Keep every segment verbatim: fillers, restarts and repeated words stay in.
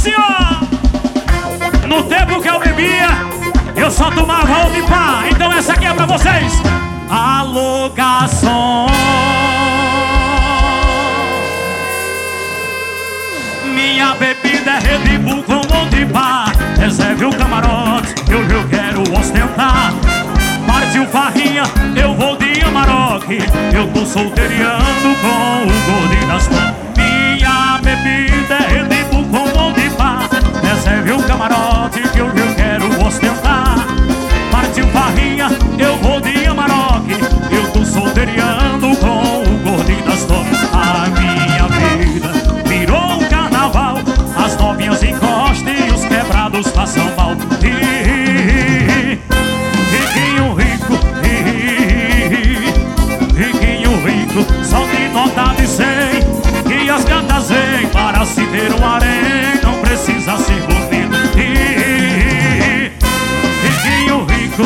assim, ó. No tempo que eu bebia, eu só tomava old pá. Então essa aqui é pra vocês. Alô, garçom, minha bebida é Red Bull com old pá. Reserve o camarote, eu, eu quero ostentar. Partiu farrinha, eu vou de Amarok. Eu tô solteiriando com o gordinho das flores. Minha bebida é Red Bull com old pá. Reserve o camarote que eu, eu quero ostentar. Partiu farrinha, eu vou de Amarok. Eu tô solteiriando com o gordinho das flores. A minha vida virou um carnaval. As novinhas encostam e os quebrados passam mal. Riquinho rico, riquinho rico, só de nota de cem. E as gatas vêm para se ter um harém. Não precisa ser bonito. Riquinho rico,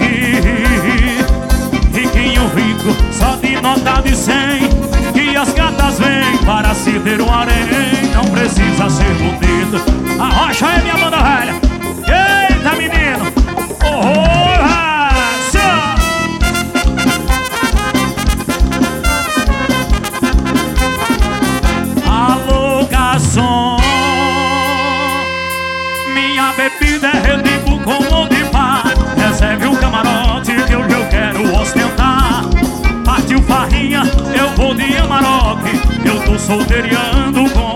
riquinho rico, só de nota de cem. E as gatas vêm para se ter um harém. Não precisa ser bonito. Arrocha aí, minha banda velha. Eita, menino. Oh, minha bebida é Red Bull com old pá. Reserve o camarote que eu, eu quero ostentar. Partiu farrinha, eu vou de Amarok. Eu tô solteiriando com